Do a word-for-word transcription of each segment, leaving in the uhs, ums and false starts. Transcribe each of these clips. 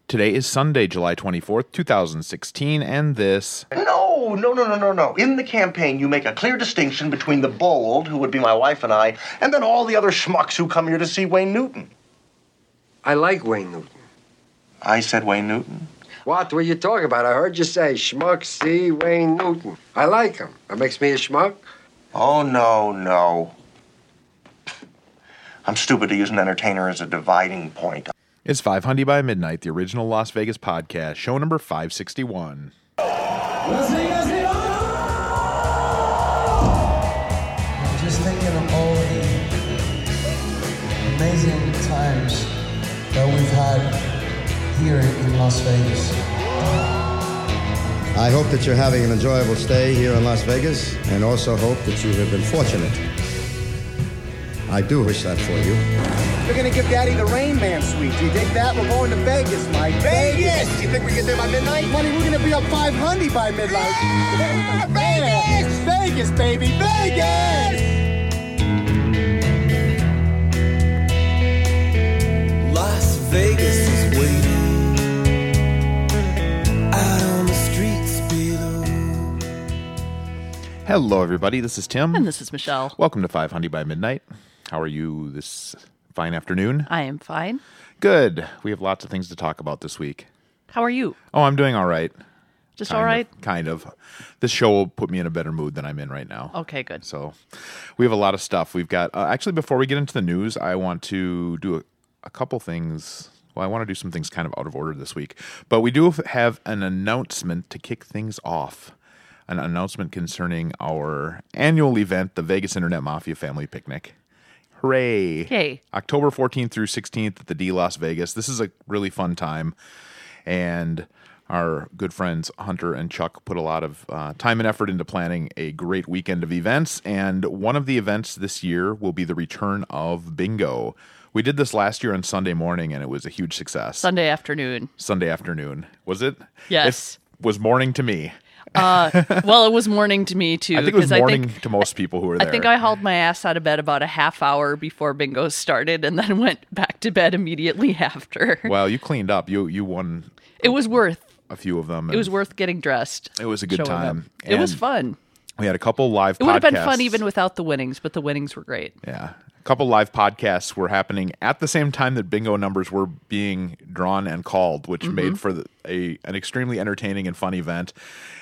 Today is Sunday, July twenty-fourth, two thousand sixteen, and this... No, no, no, no, no, no. In the campaign, you make a clear distinction between the bold, who would be my wife and I, and then all the other schmucks who come here to see Wayne Newton. I like Wayne Newton. I said Wayne Newton? What were you talking about? I heard you say schmuck see Wayne Newton. I like him. That makes me a schmuck? Oh, no, no. I'm stupid to use an entertainer as a dividing point. It's five hundred by Midnight, the original Las Vegas podcast, show number five sixty-one. Las Vegas, I'm just thinking of all the amazing times that we've had here in Las Vegas. I hope that you're having an enjoyable stay here in Las Vegas, and also hope that you have been fortunate. I do wish that for you. We're gonna give Daddy the Rain Man suite. Do you dig that? We're going to Vegas, Mike. Vegas! You think we get there by midnight? Money, we're gonna be up five hundred by midnight. Yeah, Vegas! Vegas, baby, Vegas! Las Vegas is waiting out on the streets below. Hello, everybody. This is Tim. And this is Michelle. Welcome to five hundred by Midnight. How are you this fine afternoon? I am fine. Good. We have lots of things to talk about this week. How are you? Oh, I'm doing all right. Just kind all right? Of, kind of. This show will put me in a better mood than I'm in right now. Okay, good. So we have a lot of stuff. We've got, uh, actually, before we get into the news, I want to do a, a couple things. Well, I want to do some things kind of out of order this week. But we do have an announcement to kick things off. An announcement concerning our annual event, the Vegas Internet Mafia Family Picnic. Hooray! Yay. October fourteenth through sixteenth at the D Las Vegas. This is a really fun time, and our good friends Hunter and Chuck put a lot of uh, time and effort into planning a great weekend of events, and one of the events this year will be the return of bingo. We did this last year on Sunday morning, and it was a huge success. Sunday afternoon. Sunday afternoon. Was it? Yes. It was morning to me. Uh, well, it was morning to me, too. I think it was morning think, to most people who were there. I think I hauled my ass out of bed about a half hour before bingo started and then went back to bed immediately after. Well, you cleaned up. You you won. It was worth. A few of them. It was worth getting dressed. It was a good time. It was fun. We had a couple live podcasts. It would have been fun even without the winnings, but the winnings were great. Yeah. A couple live podcasts were happening at the same time that bingo numbers were being drawn and called, which mm-hmm. made for the, a an extremely entertaining and fun event.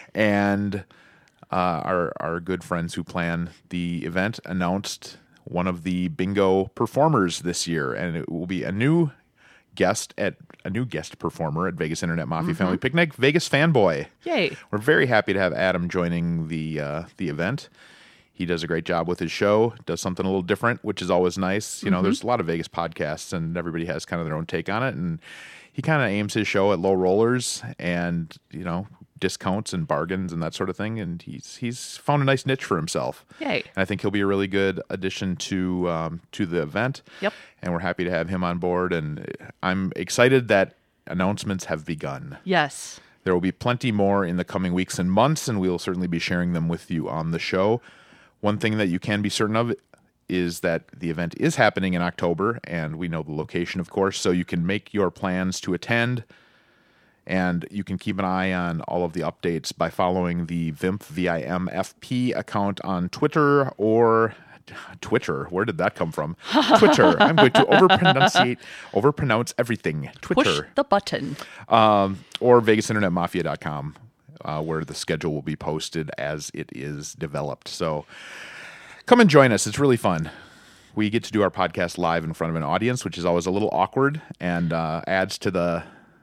And uh, our our good friends who plan the event announced one of the bingo performers this year, and it will be a new guest at a new guest performer at Vegas Internet Mafia mm-hmm. Family Picnic, Vegas Fanboy. Yay! We're very happy to have Adam joining the uh, the event. He does a great job with his show, does something a little different, which is always nice. You know, mm-hmm. there's a lot of Vegas podcasts, and everybody has kind of their own take on it, and he kind of aims his show at low rollers and, you know, discounts and bargains and that sort of thing, and he's he's found a nice niche for himself. Yay! And I think he'll be a really good addition to um, to the event. Yep. And we're happy to have him on board, and I'm excited that announcements have begun. Yes. There will be plenty more in the coming weeks and months, and we'll certainly be sharing them with you on the show. One thing that you can be certain of is that the event is happening in October, and we know the location, of course, so you can make your plans to attend. And you can keep an eye on all of the updates by following the V I M P, V I M F P account on Twitter or Twitter. Where did that come from? Twitter. I'm going to overpronunciate, overpronounce everything. Twitter. Push the button. Um, or Vegas Internet Mafia dot com, uh, where the schedule will be posted as it is developed. So come and join us. It's really fun. We get to do our podcast live in front of an audience, which is always a little awkward and uh, adds to the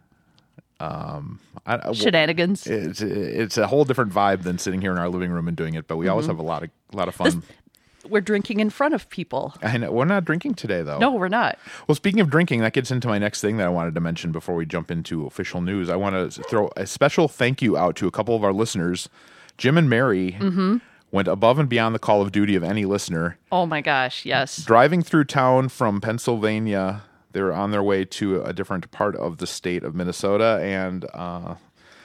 Um, I, shenanigans. It's it's a whole different vibe than sitting here in our living room and doing it. But we mm-hmm. always have a lot of a lot of fun. This, we're drinking in front of people. I know, we're not drinking today, though. No, we're not. Well, speaking of drinking, that gets into my next thing that I wanted to mention before we jump into official news. I want to throw a special thank you out to a couple of our listeners, Jim and Mary. Mm-hmm. Went above and beyond the call of duty of any listener. Oh my gosh, yes. Driving through town from Pennsylvania. They were on their way to a different part of the state of Minnesota, and uh,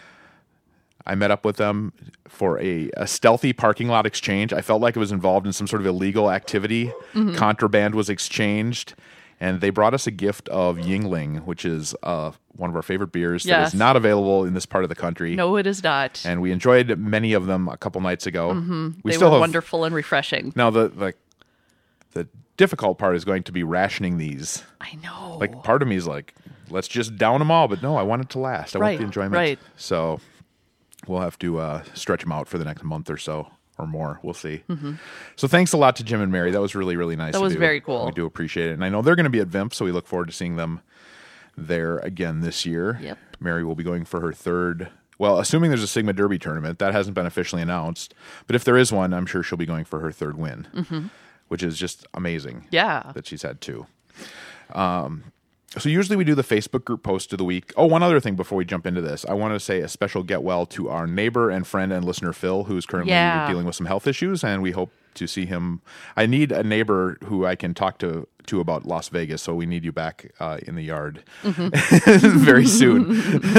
I met up with them for a, a stealthy parking lot exchange. I felt like it was involved in some sort of illegal activity. Mm-hmm. Contraband was exchanged, and they brought us a gift of Yingling, which is uh, one of our favorite beers Yes. that is not available in this part of the country. No, it is not. And we enjoyed many of them a couple nights ago. Mm-hmm. We they still were have, wonderful and refreshing. Now, the, the the difficult part is going to be rationing these. I know. Like, part of me is like, let's just down them all, but no, I want it to last. I Right, want the enjoyment. right. So we'll have to uh, stretch them out for the next month or so. Or more, we'll see. Mm-hmm. So thanks a lot to Jim and Mary. That was really, really nice. That to was do. very cool. We do appreciate it, and I know they're going to be at V I M P, so we look forward to seeing them there again this year. Yep. Mary will be going for her third. Well, assuming there's a Sigma Derby tournament, that hasn't been officially announced. But if there is one, I'm sure she'll be going for her third win, mm-hmm. which is just amazing. Yeah. That she's had two. Um, So usually we do the Facebook group post of the week. Oh, one other thing before we jump into this. I want to say a special get well to our neighbor and friend and listener, Phil, who's currently Yeah. dealing with some health issues, and we hope to see him. I need a neighbor who I can talk to, to about Las Vegas, so we need you back uh, in the yard Mm-hmm. very soon.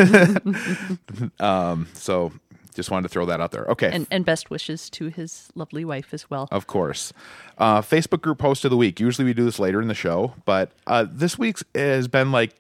um, so just wanted to throw that out there. Okay. And, and best wishes to his lovely wife as well. Of course. Uh, Facebook group post of the week. Usually we do this later in the show, but uh, this week's has been like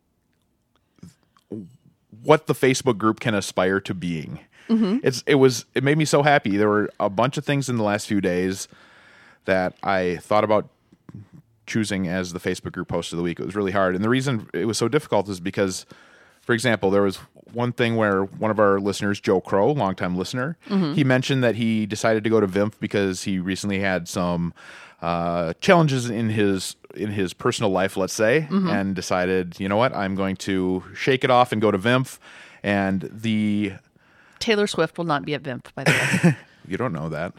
what the Facebook group can aspire to being. Mm-hmm. It's it was it made me so happy. There were a bunch of things in the last few days that I thought about choosing as the Facebook group post of the week. It was really hard, and the reason it was so difficult is because, for example, there was one thing where one of our listeners, Joe Crow, longtime listener, Mm-hmm. he mentioned that he decided to go to V I M P because he recently had some uh, challenges in his in his personal life, let's say, Mm-hmm. and decided, you know what, I'm going to shake it off and go to V I M P. And the Taylor Swift will not be at V I M P, by the way. you don't know that.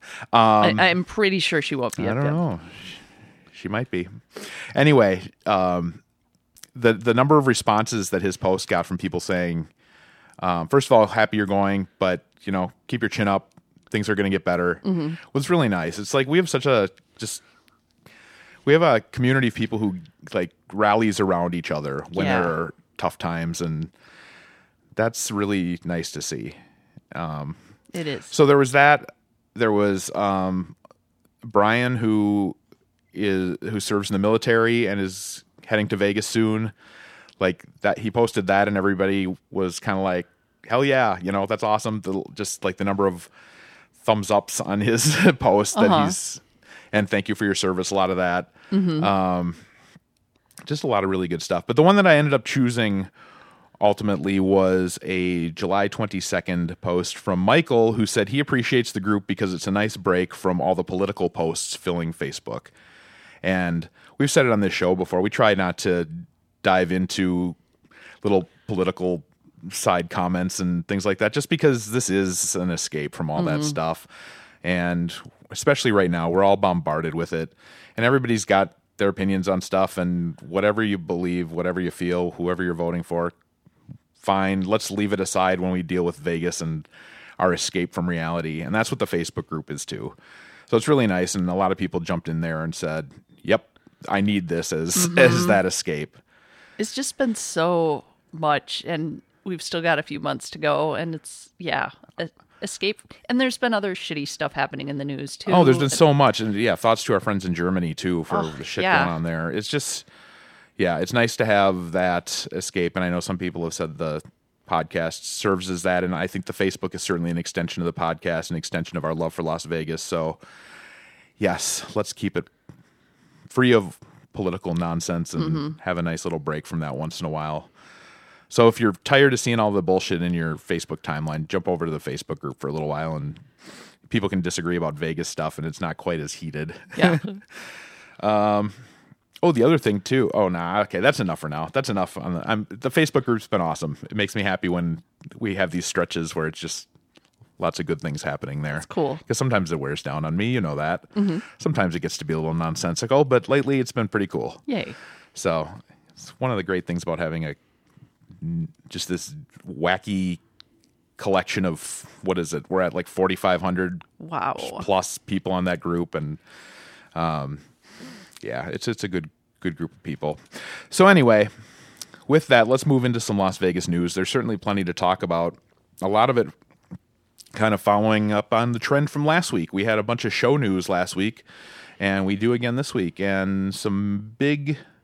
I, I'm pretty sure she won't be I at don't V I M P. know. She might be. Anyway, um, the the number of responses that his post got from people saying, um, first of all, happy you're going, but you know, keep your chin up. Things are going to get better. Mm-hmm. Was really nice. It's like we have such a just we have a community of people who like rallies around each other when Yeah. there are tough times, and that's really nice to see. Um, It is. so there was that. There was um, Brian, who is who serves in the military and is heading to Vegas soon. Like that, he posted that, and everybody was kind of like, "Hell yeah!" You know, that's awesome. The, just like the number of thumbs ups on his post that Uh-huh. he's, and thank you for your service. A lot of that. Mm-hmm. Um, just a lot of really good stuff. But the one that I ended up choosing ultimately was a July twenty-second post from Michael, who said he appreciates the group because it's a nice break from all the political posts filling Facebook. And we've said it on this show before. We try not to dive into little political side comments and things like that, just because this is an escape from all that stuff. And especially right now, we're all bombarded with it. And everybody's got their opinions on stuff, and whatever you believe, whatever you feel, whoever you're voting for, fine. Let's leave it aside when we deal with Vegas and our escape from reality. And that's what the Facebook group is too. So it's really nice. And a lot of people jumped in there and said, yep, I need this as, Mm-hmm. as that escape. It's just been so much, and we've still got a few months to go, and it's, yeah, a, escape. And there's been other shitty stuff happening in the news, too. Oh, there's been so much. And yeah, thoughts to our friends in Germany too for Oh, the shit yeah. going on there. It's just, yeah, it's nice to have that escape. And I know some people have said the podcast serves as that. And I think the Facebook is certainly an extension of the podcast, an extension of our love for Las Vegas. So yes, let's keep it free of political nonsense and Mm-hmm. have a nice little break from that once in a while. So if you're tired of seeing all the bullshit in your Facebook timeline, jump over to the Facebook group for a little while, and people can disagree about Vegas stuff, and it's not quite as heated. Yeah. Oh, the other thing too. Oh, nah. Okay, that's enough for now. That's enough. On the, I'm, the Facebook group's been awesome. It makes me happy when we have these stretches where it's just lots of good things happening there. That's cool. Because sometimes it wears down on me. You know that. Mm-hmm. Sometimes it gets to be a little nonsensical, but lately it's been pretty cool. Yay. So it's one of the great things about having a just this wacky collection of, what is it? We're at like forty-five hundred Wow. plus people on that group, and um, yeah, it's it's a good good group of people. So anyway, with that, let's move into some Las Vegas news. There's certainly plenty to talk about. A lot of it kind of following up on the trend from last week. We had a bunch of show news last week, and we do again this week, and some big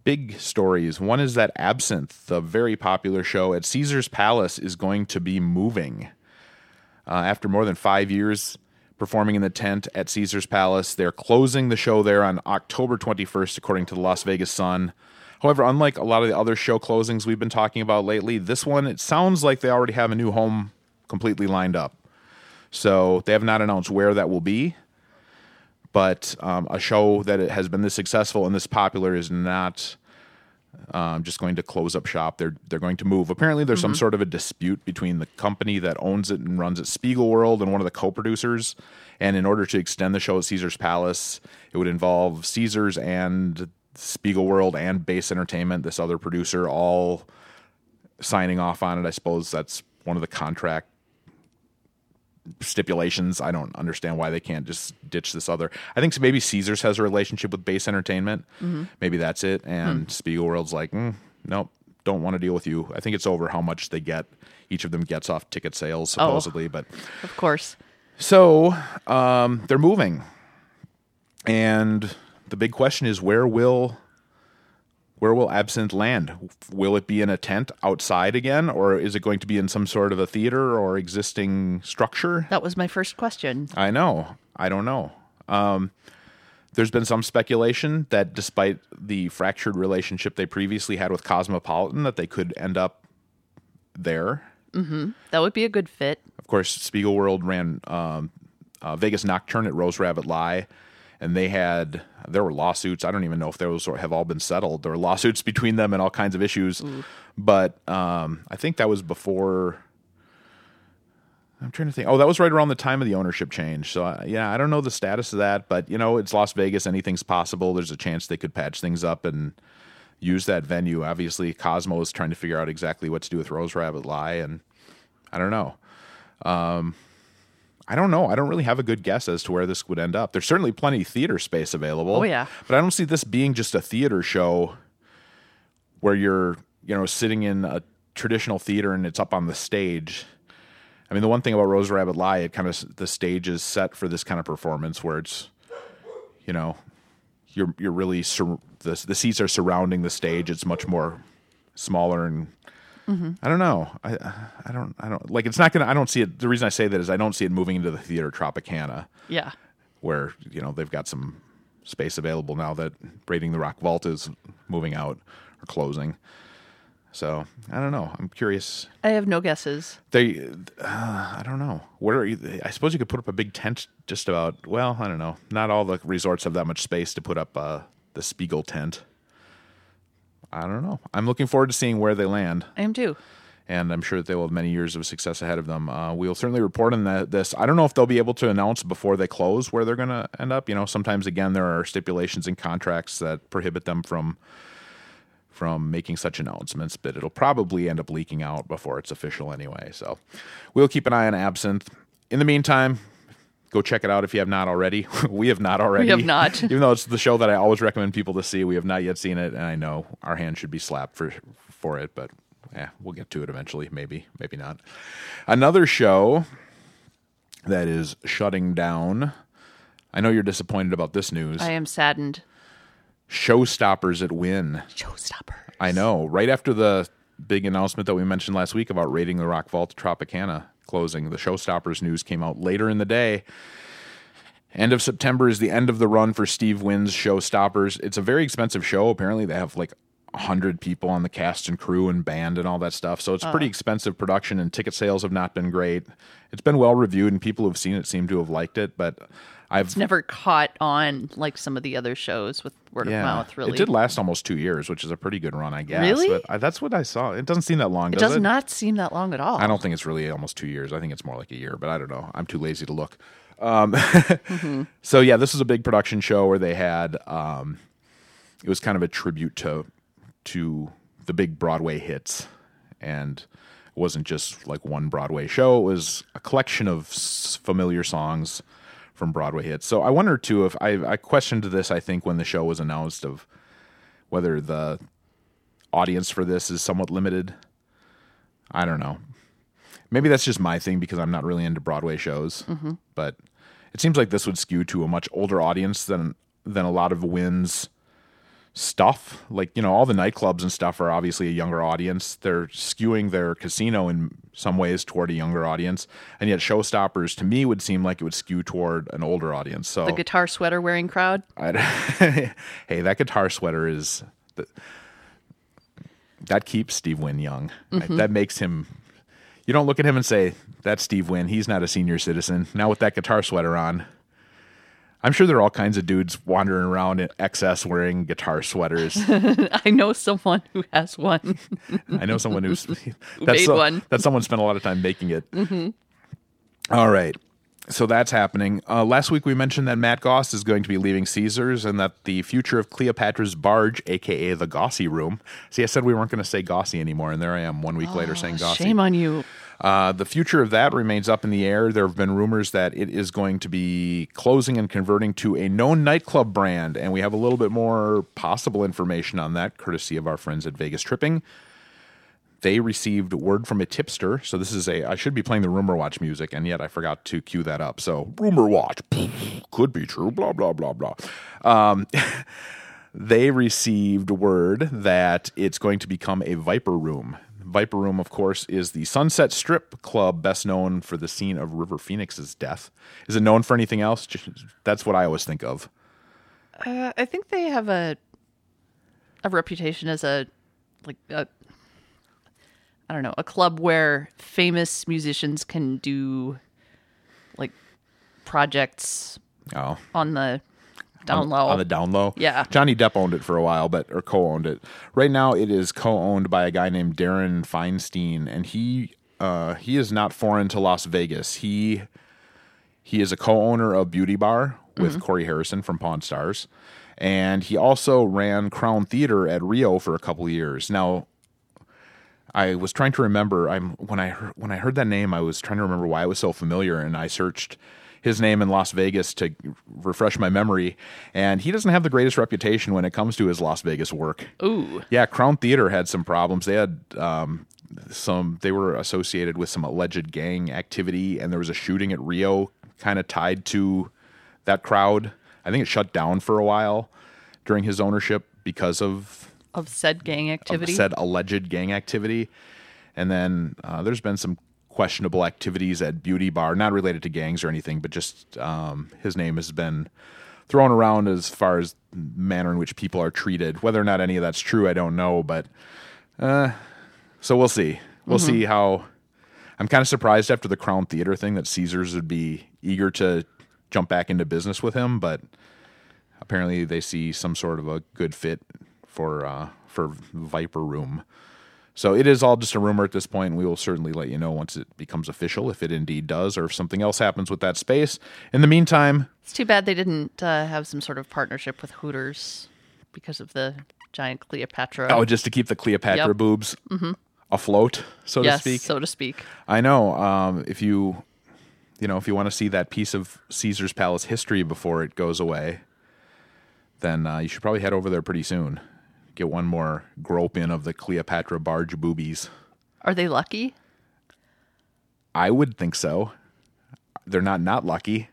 big stories. One is that Absinthe, the very popular show at Caesar's Palace, is going to be moving. Uh, after more than five years performing in the tent at Caesar's Palace, they're closing the show there on October twenty-first, according to the Las Vegas Sun. However, unlike a lot of the other show closings we've been talking about lately, this one, it sounds like they already have a new home completely lined up. So they have not announced where that will be. But um, a show that has been this successful and this popular is not um, just going to close up shop. They're they're going to move. Apparently, there's mm-hmm. some sort of a dispute between the company that owns it and runs it, Spiegelworld, and one of the co-producers. And in order to extend the show at Caesar's Palace, it would involve Caesars and Spiegelworld and Base Entertainment, this other producer, all signing off on it. I suppose that's one of the contract stipulations. I don't understand why they can't just ditch this other. I think maybe Caesars has a relationship with Base Entertainment. Mm-hmm. Maybe that's it. And mm. Spiegelworld's like, mm, nope, don't want to deal with you. I think it's over how much they get. Each of them gets off ticket sales, supposedly. Oh, but of course. So um, they're moving. And the big question is, where will where will Absinthe land? Will it be in a tent outside again, or is it going to be in some sort of a theater or existing structure? That was my first question. I know. I don't know. Um, there's been some speculation that despite the fractured relationship they previously had with Cosmopolitan, that they could end up there. Mm-hmm. That would be a good fit. Of course, Spiegelworld ran um, uh, Vegas Nocturne at Rose Rabbit Lie. And they had, there were lawsuits. I don't even know if those have all been settled. There were lawsuits between them and all kinds of issues. Ooh. But um, I think that was before, I'm trying to think. Oh, that was right around the time of the ownership change. So, uh, yeah, I don't know the status of that. But, you know, it's Las Vegas. Anything's possible. There's a chance they could patch things up and use that venue. Obviously, Cosmo is trying to figure out exactly what to do with Rose Rabbit Lie. And I don't know. Um I don't know. I don't really have a good guess as to where this would end up. There's certainly plenty of theater space available. Oh, yeah. But I don't see this being just a theater show where you're, you know, sitting in a traditional theater and it's up on the stage. I mean, the one thing about Rose Rabbit Lie, it kind of, the stage is set for this kind of performance where it's, you know, you're you're really, sur- the, the seats are surrounding the stage. It's much more smaller and Mm-hmm. I don't know. I I don't I don't like. It's not gonna. I don't see it. The reason I say that is I don't see it moving into the theater Tropicana. Yeah. Where you know they've got some space available now that Raiding the Rock Vault is moving out or closing. So I don't know. I'm curious. I have no guesses. They. Uh, I don't know. Where are you? I suppose you could put up a big tent. Just about. Well, I don't know. Not all the resorts have that much space to put up uh, the Spiegel tent. I don't know. I'm looking forward to seeing where they land. I am too. And I'm sure that they will have many years of success ahead of them. Uh, we'll certainly report on that, this. I don't know if they'll be able to announce before they close where they're going to end up. You know, sometimes, again, there are stipulations in contracts that prohibit them from from making such announcements, but it'll probably end up leaking out before it's official anyway. So we'll keep an eye on Absinthe. In the meantime, go check it out if you have not already. We have not already. We have not. Even though it's the show that I always recommend people to see, we have not yet seen it, and I know our hand should be slapped for for it, but yeah, we'll get to it eventually. Maybe, maybe not. Another show that is shutting down. I know you're disappointed about this news. I am saddened. Showstoppers at Wynn. Showstoppers. I know. Right after the big announcement that we mentioned last week about Raiding the Rock Vault Tropicana closing, the Showstoppers news came out later in the day. End of September is the end of the run for Steve Wynn's Showstoppers. It's a very expensive show. Apparently they have like one hundred people on the cast and crew and band and all that stuff. So it's a pretty uh. expensive production, and ticket sales have not been great. It's been well reviewed, and people who have seen it seem to have liked it, but I've it's never caught on like some of the other shows with word yeah, of mouth, really. It did last almost two years, which is a pretty good run, I guess. Really? But I, that's what I saw. It doesn't seem that long, does does it? It does not seem that long at all. I don't think it's really almost two years. I think it's more like a year, but I don't know. I'm too lazy to look. Um, mm-hmm. So, yeah, this is a big production show where they had, um, it was kind of a tribute to to the big Broadway hits. And it wasn't just like one Broadway show. It was a collection of s- familiar songs from Broadway hits. So I wonder, too, if I, I questioned this, I think, when the show was announced, of whether the audience for this is somewhat limited. I don't know. Maybe that's just my thing because I'm not really into Broadway shows. Mm-hmm. But it seems like this would skew to a much older audience than than a lot of Wynn's stuff. Like, you know, all the nightclubs and stuff are obviously a younger audience. They're skewing their casino in some ways toward a younger audience. And yet Showstoppers, to me, would seem like it would skew toward an older audience. So The guitar sweater wearing crowd. I'd, hey, that guitar sweater is... The, that keeps Steve Wynn young. Mm-hmm. That makes him... You don't look at him and say, that's Steve Wynn. He's not a senior citizen. Now with that guitar sweater on... I'm sure there are all kinds of dudes wandering around in excess wearing guitar sweaters. I know someone who has one. I know someone who's Who that's made so, one. That someone spent a lot of time making it. Mm-hmm. All right. So that's happening. Uh, last week we mentioned that Matt Goss is going to be leaving Caesars and that the future of Cleopatra's Barge, a k a the Gossy Room. See, I said we weren't going to say Gossy anymore, and there I am one week later saying Gossy. Shame on you. Uh, the future of that remains up in the air. There have been rumors that it is going to be closing and converting to a known nightclub brand, and we have a little bit more possible information on that, courtesy of our friends at Vegas Tripping. They received word from a tipster, so this is a, I should be playing the Rumor Watch music, and yet I forgot to cue that up. So, Rumor Watch, could be true, blah, blah, blah, blah. Um, they received word that it's going to become a Viper Room. Viper Room, of course, is the Sunset Strip Club, best known for the scene of River Phoenix's death. Is it known for anything else? That's what I always think of. Uh, I think they have a a reputation as a like a I don't know a club where famous musicians can do like projects Oh, on the down on, low. on the down low. Yeah. Johnny Depp owned it for a while, but or co-owned it. Right now, it is co-owned by a guy named Darren Feinstein, and he uh, he is not foreign to Las Vegas. He he is a co-owner of Beauty Bar with mm-hmm. Corey Harrison from Pawn Stars, and he also ran Crown Theater at Rio for a couple of years. Now, I was trying to remember. I'm when I heard, when I heard that name, I was trying to remember why it was so familiar, and I searched his name in Las Vegas to refresh my memory, and he doesn't have the greatest reputation when it comes to his Las Vegas work. Ooh. Yeah, Crown Theater had some problems. They had um, some, they were associated with some alleged gang activity, and there was a shooting at Rio kind of tied to that crowd. I think it shut down for a while during his ownership because of... Of said gang activity? Of said alleged gang activity. And then uh, there's been some questionable activities at Beauty Bar, not related to gangs or anything, but just um, his name has been thrown around as far as manner in which people are treated. Whether or not any of that's true, I don't know, but uh, so we'll see. We'll mm-hmm. see how. I'm kind of surprised after the Crown Theater thing that Caesars would be eager to jump back into business with him, but apparently they see some sort of a good fit for uh, for Viper Room. So it is all just a rumor at this point, and we will certainly let you know once it becomes official, if it indeed does, or if something else happens with that space. In the meantime... It's too bad they didn't uh, have some sort of partnership with Hooters because of the giant Cleopatra. Oh, just to keep the Cleopatra yep. boobs mm-hmm. afloat, so yes, to speak? so to speak. I know. Um, if you, you know, if you want to see that piece of Caesar's Palace history before it goes away, then uh, you should probably head over there pretty soon. Get one more grope in of the Cleopatra barge boobies. Are they lucky? I would think so. They're not not lucky.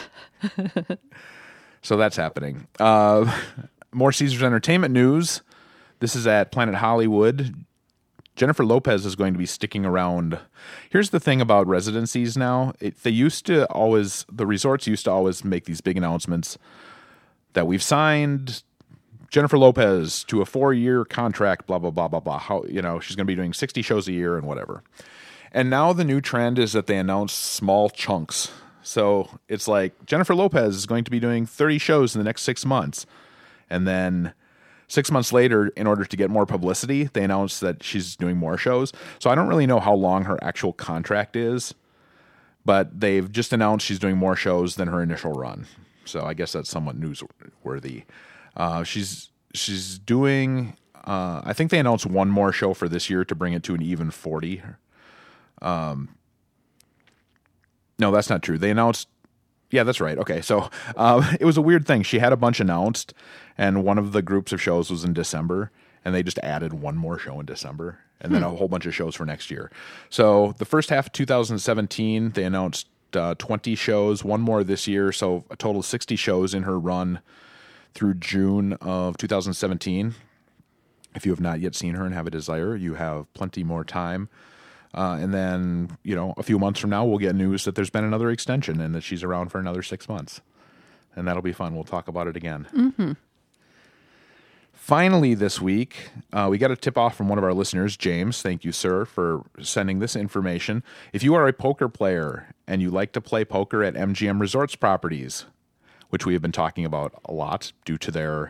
So that's happening. Uh, more Caesars Entertainment news. This is at Planet Hollywood. Jennifer Lopez is going to be sticking around. Here's the thing about residencies now. It, they used to always, the resorts used to always make these big announcements that we've signed Jennifer Lopez to a four-year contract, blah, blah, blah, blah, blah. How, you know, she's going to be doing sixty shows a year and whatever. And now the new trend is that they announce small chunks. So it's like Jennifer Lopez is going to be doing thirty shows in the next six months. And then six months later, in order to get more publicity, they announce that she's doing more shows. So I don't really know how long her actual contract is, but they've just announced she's doing more shows than her initial run. So I guess that's somewhat newsworthy. Uh, she's she's doing. Uh, I think they announced one more show for this year to bring it to an even forty. Um, no, that's not true. They announced. Yeah, that's right. Okay, so uh, it was a weird thing. She had a bunch announced, and one of the groups of shows was in December, and they just added one more show in December, and then hmm. a whole bunch of shows for next year. So the first half of two thousand seventeen, they announced uh, twenty shows, one more this year, so a total of sixty shows in her run through June of two thousand seventeen. If you have not yet seen her and have a desire, you have plenty more time. Uh, and then, you know, a few months from now, we'll get news that there's been another extension and that she's around for another six months. And that'll be fun. We'll talk about it again. Mm-hmm. Finally, this week, uh, we got a tip off from one of our listeners, James. Thank you, sir, for sending this information. If you are a poker player and you like to play poker at M G M Resorts properties, which we have been talking about a lot due to their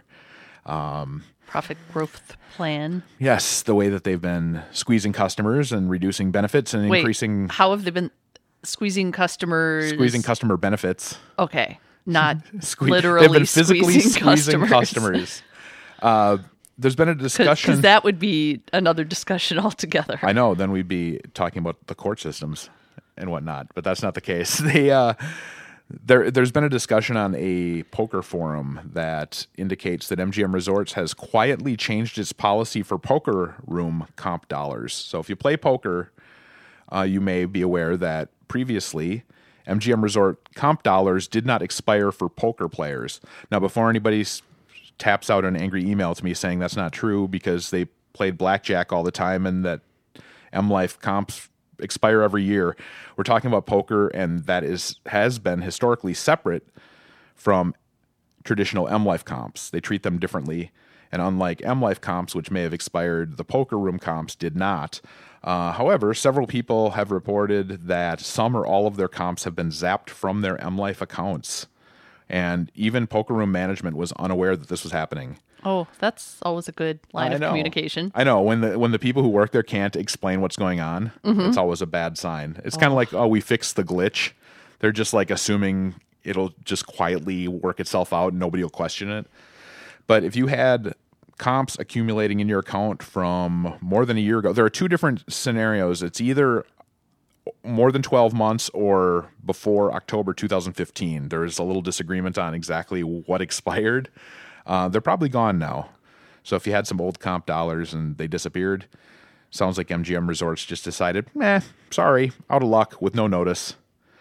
um, profit growth plan. Yes, the way that they've been squeezing customers and reducing benefits and Wait, increasing... how have they been squeezing customers? Squeezing customer benefits. Okay, not Sque- literally They've been physically squeezing, squeezing customers. customers. Uh, there's been a discussion... Because that would be another discussion altogether. I know, then we'd be talking about the court systems and whatnot, but that's not the case. They... Uh, There, there's been a discussion on a poker forum that indicates that M G M Resorts has quietly changed its policy for poker room comp dollars. So if you play poker, uh, you may be aware that previously M G M Resort comp dollars did not expire for poker players. Now, before anybody s- taps out an angry email to me saying that's not true because they played blackjack all the time and that M Life comps expire every year. We're talking about poker, and that is has been historically separate from traditional M Life comps. They treat them differently, and unlike M Life comps, which may have expired, the poker room comps did not. Uh, however, several people have reported that some or all of their comps have been zapped from their M Life accounts, and even poker room management was unaware that this was happening. Oh, that's always a good line I of know. communication. I know when the when the people who work there can't explain what's going on, Mhm. it's always a bad sign. It's kind of like, oh, we fixed the glitch. They're just like assuming it'll just quietly work itself out and nobody will question it. But if you had comps accumulating in your account from more than a year ago, there are two different scenarios. It's either more than twelve months or before October two thousand fifteen. There's a little disagreement on exactly what expired. Uh, they're probably gone now. So if you had some old comp dollars and they disappeared, sounds like M G M Resorts just decided, meh, sorry, out of luck with no notice.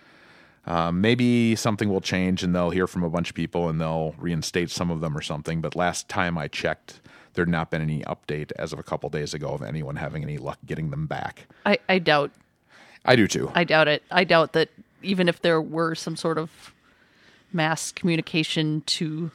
Uh, maybe something will change and they'll hear from a bunch of people and they'll reinstate some of them or something. But last time I checked, there had not been any update as of a couple days ago of anyone having any luck getting them back. I, I doubt. I do too. I doubt it. I doubt that even if there were some sort of mass communication to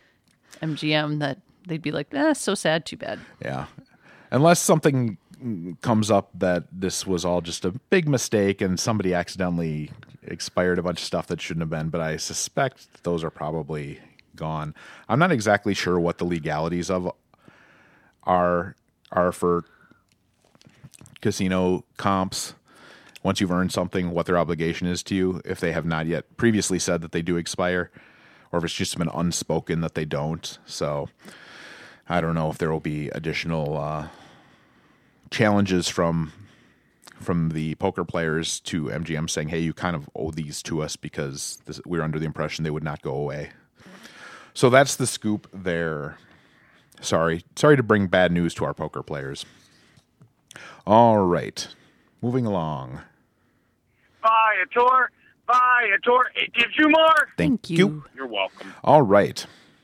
M G M, that they'd be like, eh, so sad, too bad. Yeah. Unless something comes up that this was all just a big mistake and somebody accidentally expired a bunch of stuff that shouldn't have been, but I suspect those are probably gone. I'm not exactly sure what the legalities of are are for casino comps. Once you've earned something, what their obligation is to you, if they have not yet previously said that they do expire, or if it's just been unspoken that they don't. So I don't know if there will be additional uh, challenges from from the poker players to M G M saying, hey, you kind of owe these to us because this, we were under the impression they would not go away. So that's the scoop there. Sorry. Sorry to bring bad news to our poker players. All right. Moving along. Viator, Viator, it gives you more. Thank you. You're welcome. All right.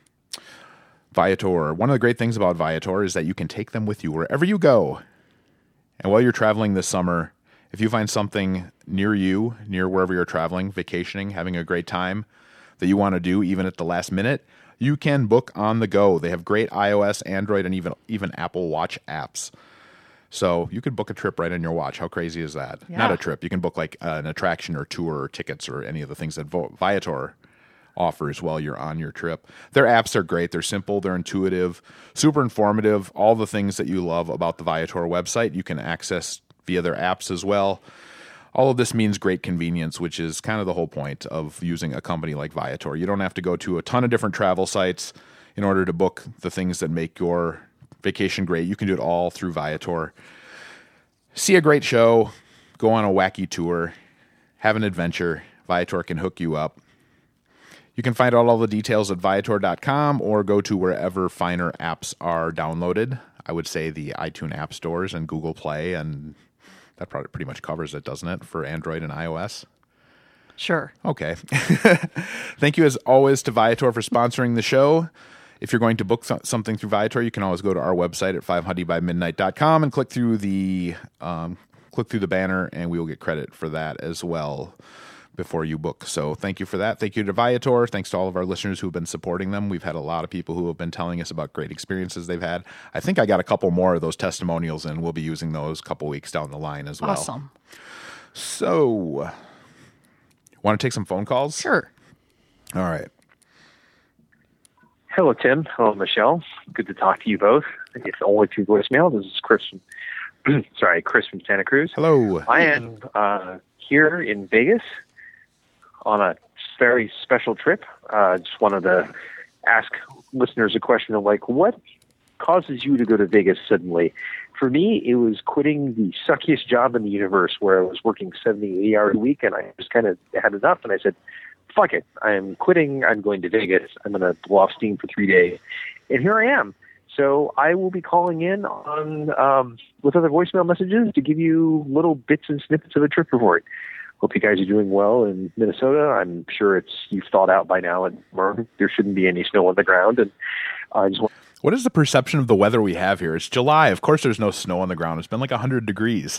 Viator. One of the great things about Viator is that you can take them with you wherever you go. And while you're traveling this summer, if you find something near you, near wherever you're traveling, vacationing, having a great time that you want to do even at the last minute, you can book on the go. They have great iOS, Android, and even even Apple Watch apps. So you could book a trip right on your watch. How crazy is that? Yeah. Not a trip. You can book like an attraction or tour or tickets or any of the things that Viator offers while you're on your trip. Their apps are great. They're simple. They're intuitive, super informative. All the things that you love about the Viator website, you can access via their apps as well. All of this means great convenience, which is kind of the whole point of using a company like Viator. You don't have to go to a ton of different travel sites in order to book the things that make your vacation great. You can do it all through Viator. See a great show, go on a wacky tour, have an adventure. Viator can hook you up. You can find out all the details at Viator dot com or go to wherever finer apps are downloaded. I would say the iTunes App Stores and Google Play, and that probably pretty much covers it, doesn't it, for Android and iOS? Sure. Okay. Thank you, as always, to Viator for sponsoring the show. If you're going to book th- something through Viator, you can always go to our website at five hundred by midnight dot com and click through the um, click through the banner, and we will get credit for that as well before you book. So thank you for that. Thank you to Viator. Thanks to all of our listeners who have been supporting them. We've had a lot of people who have been telling us about great experiences they've had. I think I got a couple more of those testimonials, and we'll be using those a couple weeks down the line as well. Awesome. So, want to take some phone calls? Sure. All right. Hello, Tim. Hello, Michelle. Good to talk to you both. It's only through voicemail. This is Chris from, sorry, Chris from Santa Cruz. Hello. I am uh, here in Vegas on a very special trip. I uh, just wanted to ask listeners a question of, like, what causes you to go to Vegas suddenly? For me, it was quitting the suckiest job in the universe where I was working seventy, eighty hours a week, and I just kind of had enough, and I said, fuck it. I'm quitting. I'm going to Vegas. I'm going to blow off steam for three days. And here I am. So I will be calling in on um, with other voicemail messages to give you little bits and snippets of a trip report. Hope you guys are doing well in Minnesota. I'm sure it's you've thought out by now, and there shouldn't be any snow on the ground. And I just want. What is the perception of the weather we have here? It's July. Of course, there's no snow on the ground. It's been like one hundred degrees.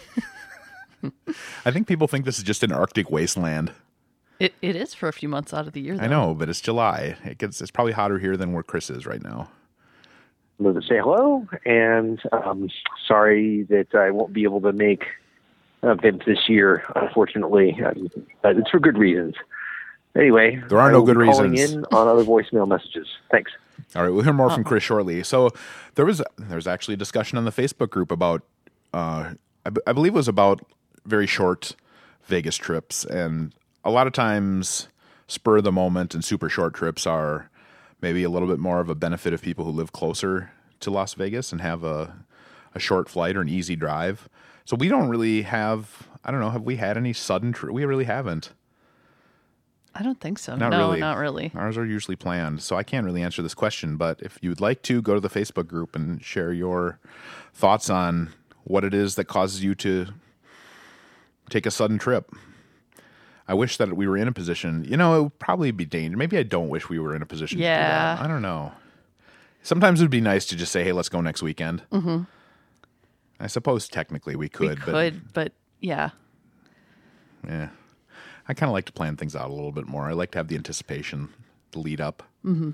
I think people think this is just an Arctic wasteland. It it is for a few months out of the year, though. I know, but it's July. It gets it's probably hotter here than where Chris is right now. I'm going to say hello, and um, sorry that I won't be able to make events this year, unfortunately. Um, but it's for good reasons. Anyway, there are I no will good be calling reasons. in on other voicemail messages. Thanks. All right, we'll hear more from Chris shortly. So there was there was actually a discussion on the Facebook group about, uh, I, b- I believe it was about very short Vegas trips, and a lot of times spur of the moment and super short trips are maybe a little bit more of a benefit of people who live closer to Las Vegas and have a a short flight or an easy drive. So we don't really have, I don't know, have we had any sudden tri- we really haven't. I don't think so. Not no, really. not really. Ours are usually planned, so I can't really answer this question. But if you'd like to, go to the Facebook group and share your thoughts on what it is that causes you to take a sudden trip. I wish that we were in a position, you know, it would probably be dangerous. Maybe I don't wish we were in a position Yeah. to do that. I don't know. Sometimes it would be nice to just say, hey, let's go next weekend. Mm-hmm. I suppose technically we could. We could, but, but yeah. Yeah. I kind of like to plan things out a little bit more. I like to have the anticipation, the lead up. Mm-hmm.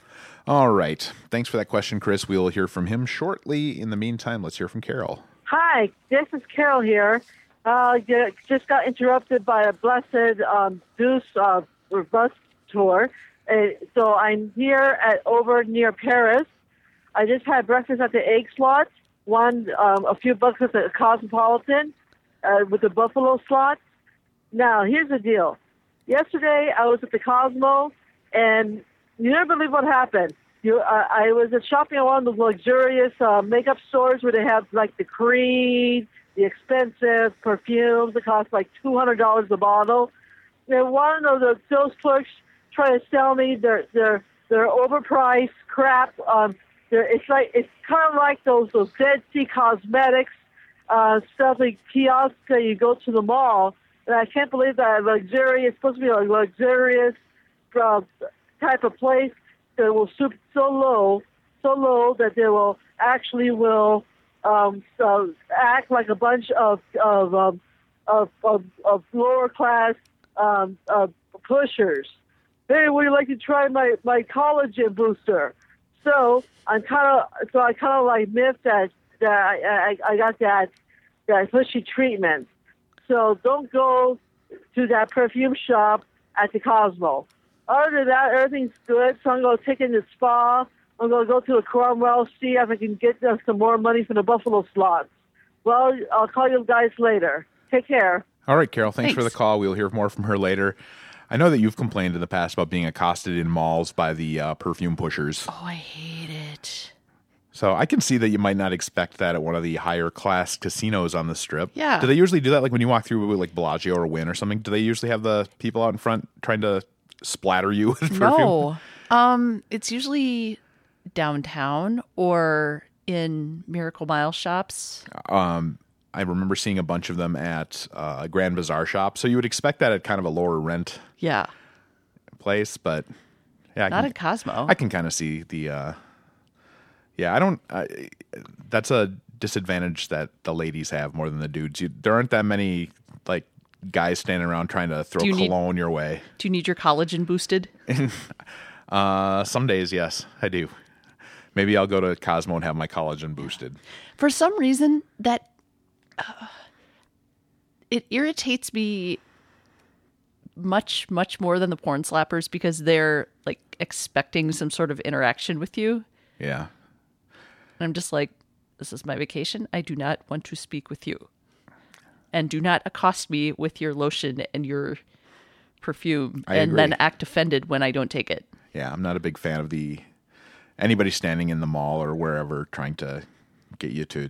All right. Thanks for that question, Chris. We'll hear from him shortly. In the meantime, let's hear from Carol. Hi, this is Carol here. Uh, just got interrupted by a blessed um, Deuce uh, bus tour. Uh, so I'm here at over near Paris. I just had breakfast at the Egg Slot, won um, a few bucks at the Cosmopolitan uh, with the Buffalo slot. Now, here's the deal. Yesterday, I was at the Cosmo, and you never believe what happened. You, uh, I was shopping at one of the luxurious uh, makeup stores where they have, like, the Creed, the expensive perfumes that cost, like, two hundred dollars a bottle. And one of the sales clerks tried to sell me their their, their overpriced crap. Um, it's like it's kind of like those, those Dead Sea Cosmetics uh, stuff, like kiosks that you go to the mall. And I can't believe that luxurious, supposed to be a luxurious uh, type of place that will stoop so low, so low that they will actually will um, uh, act like a bunch of of um, of, of, of lower class um, uh, pushers. Hey, would you like to try my, my collagen booster? So I'm kind of so I kind of like miffed that that I, I, I got that that pushy treatment. So don't go to that perfume shop at the Cosmo. Other than that, everything's good. So I'm going to take in the spa. I'm going to go to the Cromwell, see if I can get uh, some more money from the Buffalo slots. Well, I'll call you guys later. Take care. All right, Carol, thanks, Thanks. for the call. We'll hear more from her later. I know that you've complained in the past about being accosted in malls by the uh, perfume pushers. Oh, I hate it. So I can see that you might not expect that at one of the higher class casinos on the Strip. Yeah. Do they usually do that? Like when you walk through like Bellagio or Wynn or something, do they usually have the people out in front trying to splatter you with perfume? No. Um, it's usually downtown or in Miracle Mile shops. Um, I remember seeing a bunch of them at uh, Grand Bazaar shop. So you would expect that at kind of a lower rent Yeah. place, but Yeah, I Not can, at Cosmo. I can kind of see the. Uh, yeah, I don't. I, that's a disadvantage that the ladies have more than the dudes. You, there aren't that many like guys standing around trying to throw Do you need- cologne your way. Do you need your collagen boosted? Uh, some days, yes, I do. Maybe I'll go to Cosmo and have my collagen boosted. For some reason, that uh, it irritates me much, much more than the porn slappers because they're like expecting some sort of interaction with you. Yeah. And I'm just like, this is my vacation. I do not want to speak with you. And do not accost me with your lotion and your perfume I and agree. then act offended when I don't take it. Yeah, I'm not a big fan of the anybody standing in the mall or wherever trying to get you to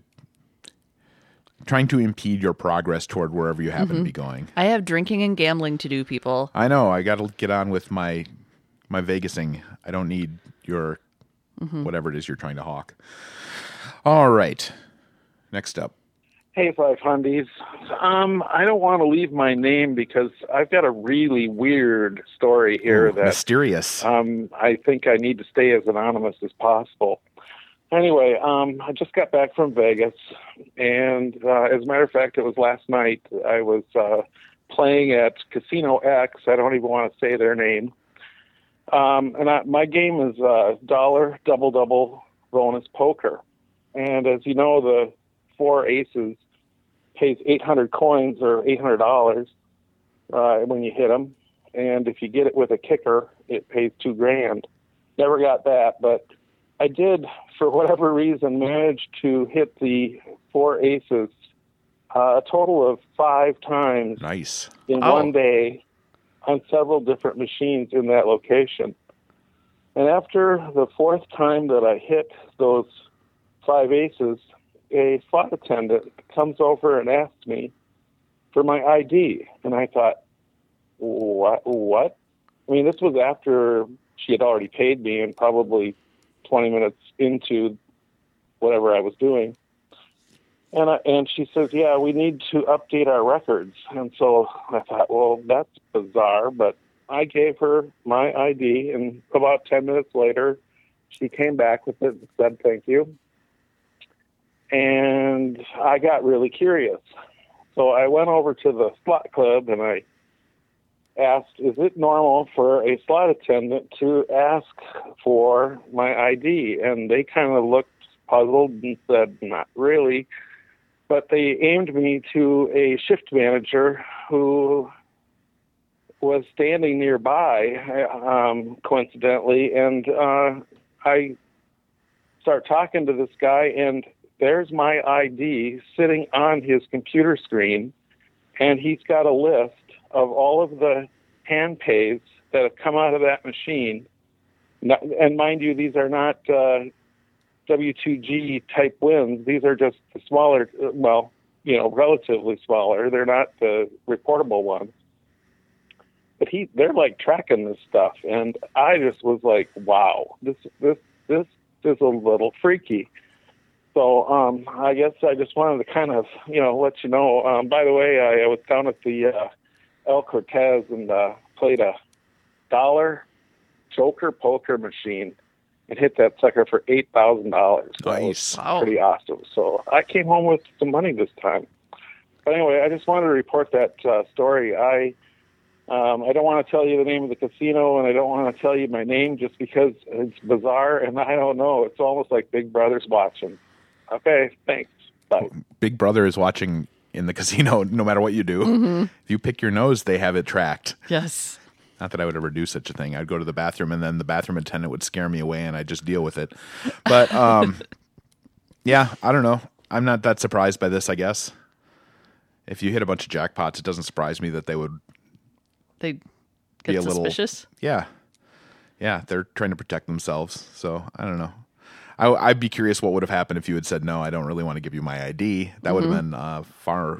trying to impede your progress toward wherever you happen Mhm. to be going. I have drinking and gambling to do, people. I know. I got to get on with my my Vegasing. I don't need your Mhm. whatever it is you're trying to hawk. All right. Next up. Hey, Five Hundies. Um, I don't want to leave my name because I've got a really weird story here Ooh, that mysterious. Um, I think I need to stay as anonymous as possible. Anyway, um, I just got back from Vegas, and uh, as a matter of fact, it was last night. I was uh, playing at Casino X. I don't even want to say their name. Um, and I, my game is uh, dollar double double bonus poker. And as you know, the four aces pays eight hundred coins or eight hundred dollars uh, when you hit them. And if you get it with a kicker, it pays two grand. Never got that, but I did, for whatever reason, manage to hit the four aces uh, a total of five times nice. in Oh. one day on several different machines in that location. And after the fourth time that I hit those five aces, a flight attendant comes over and asks me for my I D. And I thought, what? What? I mean, this was after she had already paid me and probably twenty minutes into whatever I was doing. And I, and she says, yeah, we need to update our records. And so I thought, well, that's bizarre. But I gave her my I D, and about ten minutes later, she came back with it and said, thank you. And I got really curious. So I went over to the slot club and I asked, is it normal for a slot attendant to ask for my I D? And they kind of looked puzzled and said, not really. But they aimed me to a shift manager who was standing nearby, um, coincidentally. And uh, I start talking to this guy, and there's my I D sitting on his computer screen, and he's got a list of all of the hand pays that have come out of that machine. And mind you, these are not uh, W two G type wins. These are just the smaller, well, you know, relatively smaller. They're not the reportable ones. But he, they're like tracking this stuff, and I just was like, wow, this, this, this is a little freaky. So um, I guess I just wanted to kind of, you know, let you know. Um, by the way, I, I was down at the uh, El Cortez and uh, played a dollar Joker poker machine and hit that sucker for eight thousand dollars. Nice. Wow. Pretty awesome. So I came home with some money this time. But anyway, I just wanted to report that uh, story. I um, I don't want to tell you the name of the casino, and I don't want to tell you my name just because it's bizarre, and I don't know. It's almost like Big Brother's watching. Okay, thanks. Bye. Big Brother is watching in the casino no matter what you do. Mhm. If you pick your nose, they have it tracked. Yes. Not that I would ever do such a thing. I'd go to the bathroom, and then the bathroom attendant would scare me away, and I'd just deal with it. But, um, yeah, I don't know. I'm not that surprised by this, I guess. If you hit a bunch of jackpots, it doesn't surprise me that they would They be get a little suspicious. Yeah. Yeah, they're trying to protect themselves. So, I don't know. I, I'd be curious what would have happened if you had said, no, I don't really want to give you my I D. That would have Mhm. been a far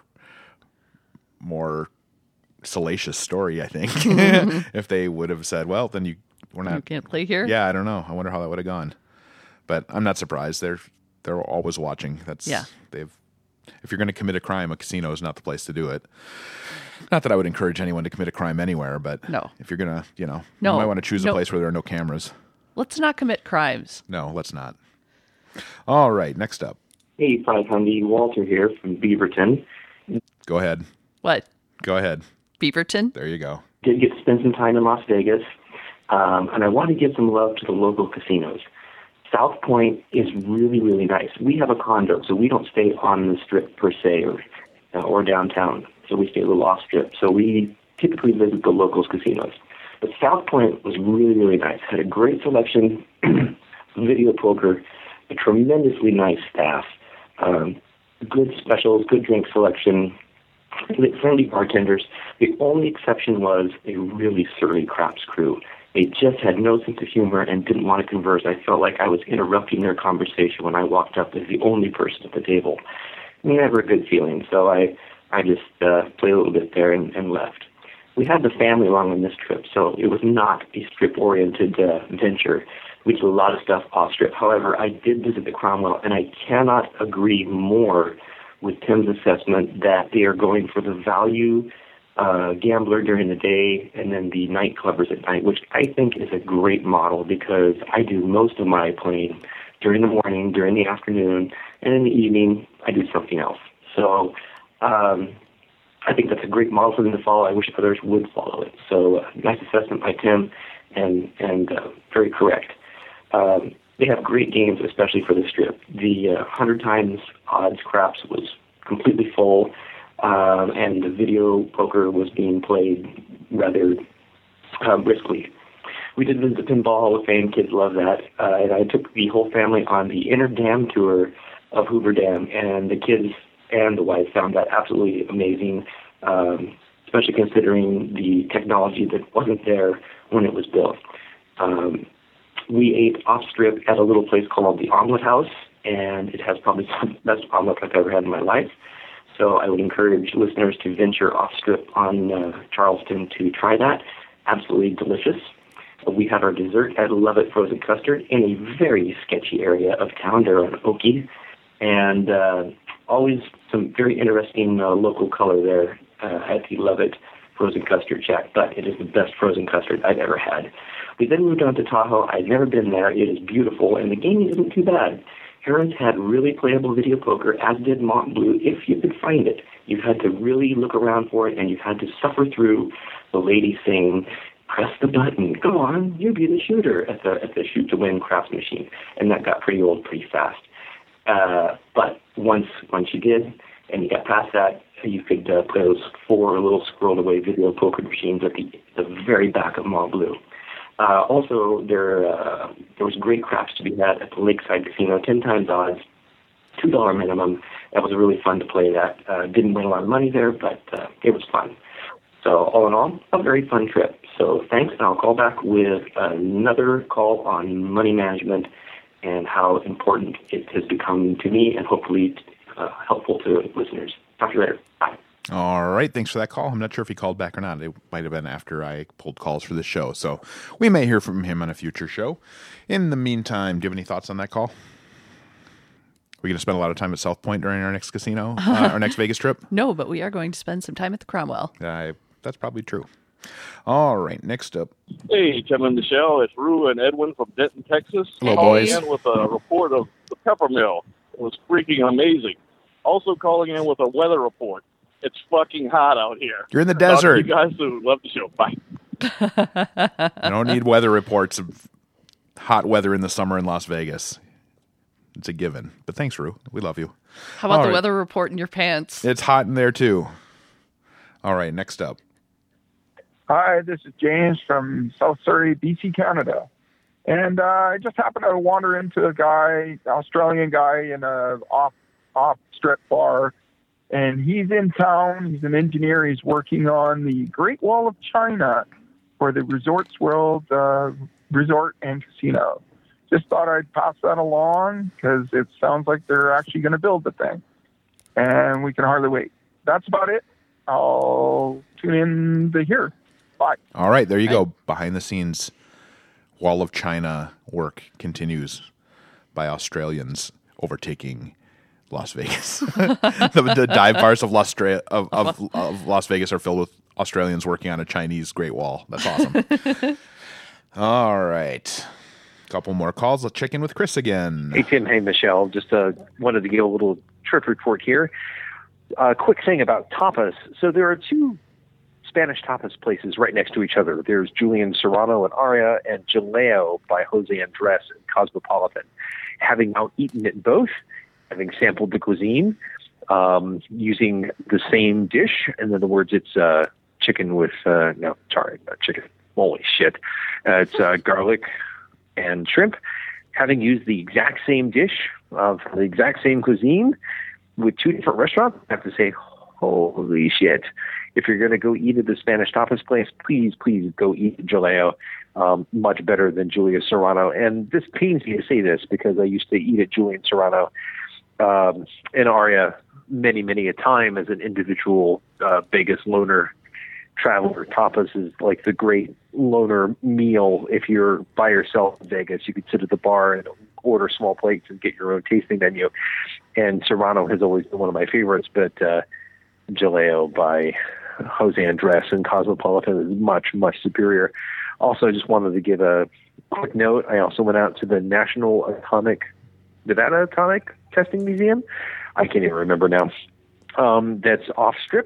more salacious story, I think. Mhm. If they would have said, well, then you we're not You can't play here? Yeah, I don't know. I wonder how that would have gone. But I'm not surprised. They're they're always watching. That's Yeah. they've if you're going to commit a crime, a casino is not the place to do it. Not that I would encourage anyone to commit a crime anywhere, but no. if you're going to, you know, no. you might want to choose a no. place where there are no cameras. Let's not commit crimes. No, let's not. All right, next up. Hey, five hundred, Walter here from Beaverton. Go ahead. What? Go ahead. Beaverton? There you go. Did get to spend some time in Las Vegas, um, and I want to give some love to the local casinos. South Point is really, really nice. We have a condo, so we don't stay on the strip per se or, uh, or downtown. So we stay a little off strip. So we typically visit the locals casinos. But South Point was really, really nice. Had a great selection, video poker, a tremendously nice staff, um, good specials, good drink selection, friendly bartenders. The only exception was a really surly craps crew. They just had no sense of humor and didn't want to converse. I felt like I was interrupting their conversation when I walked up as the only person at the table. Never a good feeling, so I, I just uh, played a little bit there and, and left. We had the family along on this trip, so it was not a strip-oriented uh, venture. We did a lot of stuff off-strip. However, I did visit the Cromwell, and I cannot agree more with Tim's assessment that they are going for the value uh, gambler during the day and then the nightclubbers at night, which I think is a great model because I do most of my playing during the morning, during the afternoon, and in the evening, I do something else. So um, I think that's a great model for them to follow. I wish others would follow it. So uh, nice assessment by Tim and, and uh, very correct. Um, they have great games, especially for the strip. The uh, one hundred times odds craps was completely full, um, and the video poker was being played rather uh, briskly. We did visit the Pinball Hall of Fame. Kids love that. Uh, and I took the whole family on the inner dam tour of Hoover Dam, and the kids and the wife found that absolutely amazing, um, especially considering the technology that wasn't there when it was built. Um, we ate off-strip at a little place called the Omelet House, and it has probably some of the best omelet I've ever had in my life. So I would encourage listeners to venture off-strip on uh, Charleston to try that. Absolutely delicious. We had our dessert at Lovett Frozen Custard in a very sketchy area of town there on Okie, and uh, always some very interesting uh, local color there uh, at the Lovett Frozen Custard Shack, but it is the best frozen custard I've ever had. We then moved on to Tahoe. I'd never been there. It is beautiful, and the gaming isn't too bad. Harris had really playable video poker, as did Mont Bleu, if you could find it. You had to really look around for it, and you had to suffer through the lady saying, press the button, go on, you be the shooter at the at the shoot-to-win craps machine. And that got pretty old pretty fast. Uh, but once once you did, and you got past that, you could uh, play those four little scrolled-away video poker machines at the, the very back of Mont Bleu. Uh, also, there uh, there was great craps to be had at the Lakeside Casino, ten times odds, two dollars minimum. That was really fun to play that. Uh, didn't win a lot of money there, but uh, it was fun. So all in all, a very fun trip. So thanks, and I'll call back with another call on money management and how important it has become to me and hopefully uh, helpful to listeners. Talk to you later. Bye. All right. Thanks for that call. I'm not sure if he called back or not. It might have been after I pulled calls for the show. So we may hear from him on a future show. In the meantime, do you have any thoughts on that call? Are we going to spend a lot of time at South Point during our next casino, uh, our next Vegas trip? No, but we are going to spend some time at the Cromwell. Uh, that's probably true. All right. Next up. Hey, gentlemen, the show. It's Rue and Edwin from Denton, Texas. Hello, boys. Calling in with a report of the pepper mill. It was freaking amazing. Also calling in with a weather report. It's fucking hot out here. You're in the Talk to desert. You guys soon. Love the show. Bye. I don't need weather reports of hot weather in the summer in Las Vegas. It's a given. But thanks, Rue. We love you. How about All the right. weather report in your pants? It's hot in there, too. All right. Next up. Hi, this is James from South Surrey, B C, Canada. And uh, I just happened to wander into a guy, Australian guy, in a off off strip bar. And he's in town. He's an engineer. He's working on the Great Wall of China for the Resorts World uh, Resort and Casino. Just thought I'd pass that along because it sounds like they're actually going to build the thing. And we can hardly wait. That's about it. I'll tune in to hear. Bye. All right. There you go. Behind the scenes Wall of China work continues by Australians overtaking Las Vegas. the, the dive bars of Las, of, of, of Las Vegas are filled with Australians working on a Chinese Great Wall. That's awesome. All right. Couple more calls. Let's check in with Chris again. Hey, Tim. Hey, Michelle. Just uh, wanted to give a little trip report here. A uh, quick thing about tapas. So there are two Spanish tapas places right next to each other. There's Julian Serrano and Aria, and Jaleo by Jose Andres and Cosmopolitan. Having now eaten at both, having sampled the cuisine, um, using the same dish, in other words, it's uh, chicken with, uh, no, sorry, not chicken. Holy shit. Uh, it's uh, garlic and shrimp. Having used the exact same dish of the exact same cuisine with two different restaurants, I have to say, holy shit. If you're going to go eat at the Spanish tapas place, please, please go eat at Jaleo. Um, much better than Julian Serrano. And this pains me to say this because I used to eat at Julian Serrano um, in Aria many, many a time as an individual uh, Vegas loner traveler. Tapas is like the great loner meal. If you're by yourself in Vegas, you could sit at the bar and order small plates and get your own tasting menu. And Serrano has always been one of my favorites, but uh, Jaleo by Jose Andres and Cosmopolitan is much, much superior. Also, I just wanted to give a quick note. I also went out to the National Atomic, Nevada Atomic Testing Museum. I can't even remember now. Um, that's off strip.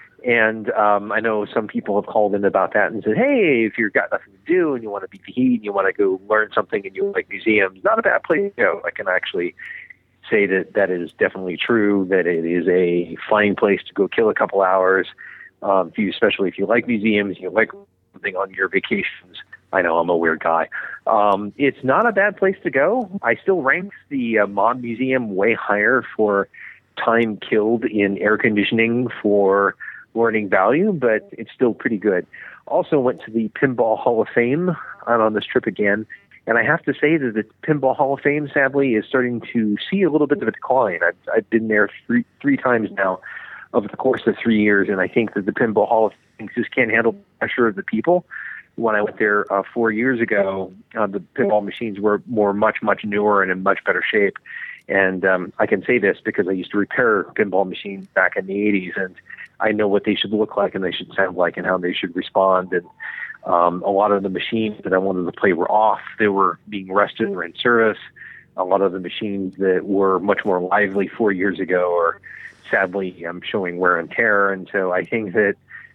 And um, I know some people have called in about that and said, hey, if you've got nothing to do and you want to beat the heat and you want to go learn something and you like museums, not a bad place to go. I can actually say that that is definitely true, that it is a fine place to go kill a couple hours, um, if you, especially if you like museums, you like something on your vacations. I know I'm a weird guy. Um, it's not a bad place to go. I still rank the uh, Mod Museum way higher for time killed in air conditioning for learning value, but it's still pretty good. Also went to the Pinball Hall of Fame out on this trip again, and I have to say that the Pinball Hall of Fame, sadly, is starting to see a little bit of a decline. I've, I've been there three, three times now over the course of three years, and I think that the Pinball Hall of Fame just can't handle the pressure of the people. When I went there uh, four years ago, uh, the pinball machines were more, much, much newer and in much better shape. And um, I can say this because I used to repair pinball machines back in the eighties, and I know what they should look like and they should sound like and how they should respond. And um, a lot of the machines that I wanted to play were off. They were being rested or in service. A lot of the machines that were much more lively four years ago are sadly um, showing wear and tear. And so I think that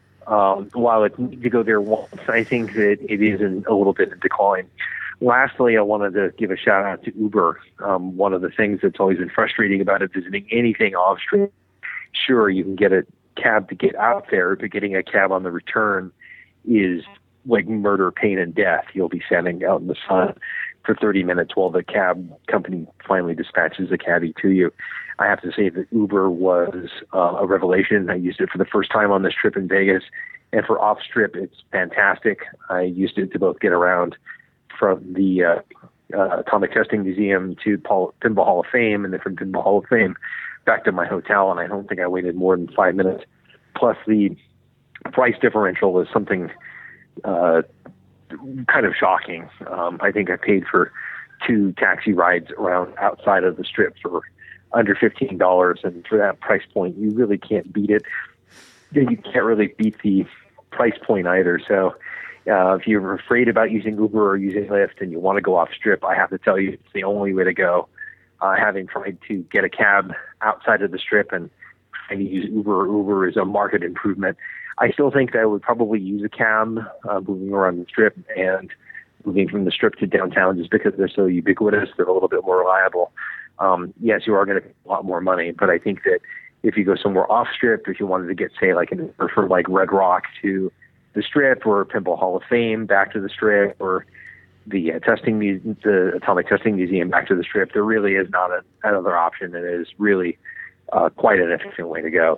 um, while it needs to go there once, I think that it is in a little bit of decline. Lastly, I wanted to give a shout out to Uber. Um, one of the things that's always been frustrating about it, visiting anything off street, sure, you can get a cab to get out there, but getting a cab on the return is like murder, pain, and death. You'll be standing out in the sun for thirty minutes while the cab company finally dispatches a cabbie to you. I have to say that Uber was uh, a revelation. I used it for the first time on this trip in Vegas, and for off-strip, it's fantastic. I used it to both get around from the uh, uh, Atomic Testing Museum to Paul, Pinball Hall of Fame, and then from Pinball Hall of Fame back to my hotel, and I don't think I waited more than five minutes. Plus, the price differential is something uh, kind of shocking. Um, I think I paid for two taxi rides around outside of the strip for under fifteen dollars, and for that price point, you really can't beat it. You can't really beat the price point either. So uh, if you're afraid about using Uber or using Lyft and you want to go off strip, I have to tell you it's the only way to go. Uh, having tried to get a cab outside of the strip and trying to use Uber, Uber is a market improvement. I still think that I would probably use a cab uh, moving around the strip and moving from the strip to downtown just because they're so ubiquitous. They're a little bit more reliable. Um, yes, you are going to pay a lot more money, but I think that if you go somewhere off strip, if you wanted to get, say, like an Uber from like Red Rock to the strip, or Pinball Hall of Fame back to the strip, or the uh, testing, mu- the Atomic Testing Museum back to the strip, there really is not a, another option. It is really uh, quite an efficient way to go.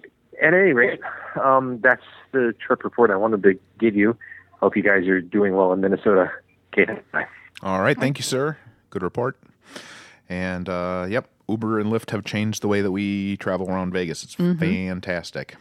At any rate, um, that's the trip report I wanted to give you. Hope you guys are doing well in Minnesota. Okay, bye. All right, thank you, sir. Good report. And, uh, yep, Uber and Lyft have changed the way that we travel around Vegas. It's mm-hmm. fantastic.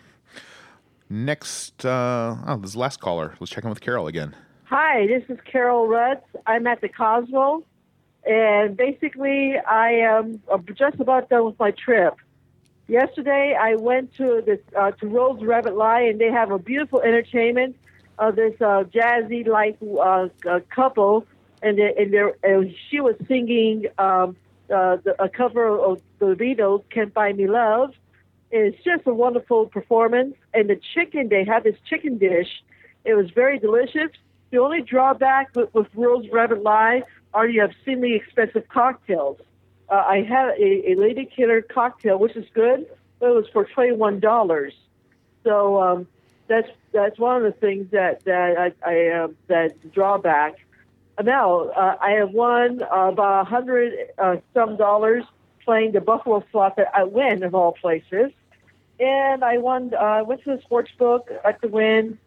Next, uh, oh, this is the last caller. Let's check in with Carol again. Hi, this is Carol Rutz. I'm at the Cosmo And basically, I am just about done with my trip. Yesterday, I went to this uh, to Rose Rabbit Lie, and they have a beautiful entertainment of this uh, jazzy like uh, uh, couple, and they, and, and she was singing um, uh, the, a cover of the Beatles, "Can't Buy Me Love." It's just a wonderful performance, and the chicken, they had this chicken dish. It was very delicious. The only drawback with, with Rose Rabbit Lie are the obscenely expensive cocktails. Uh, I had a, a Lady Killer cocktail, which is good, but it was for twenty-one dollars. So um, that's that's one of the things that that I, I uh, that drawback. Now uh, I have won uh, about a hundred uh, some dollars playing the Buffalo slot that I win of all places, and I won. I uh, went to the sports book at the win.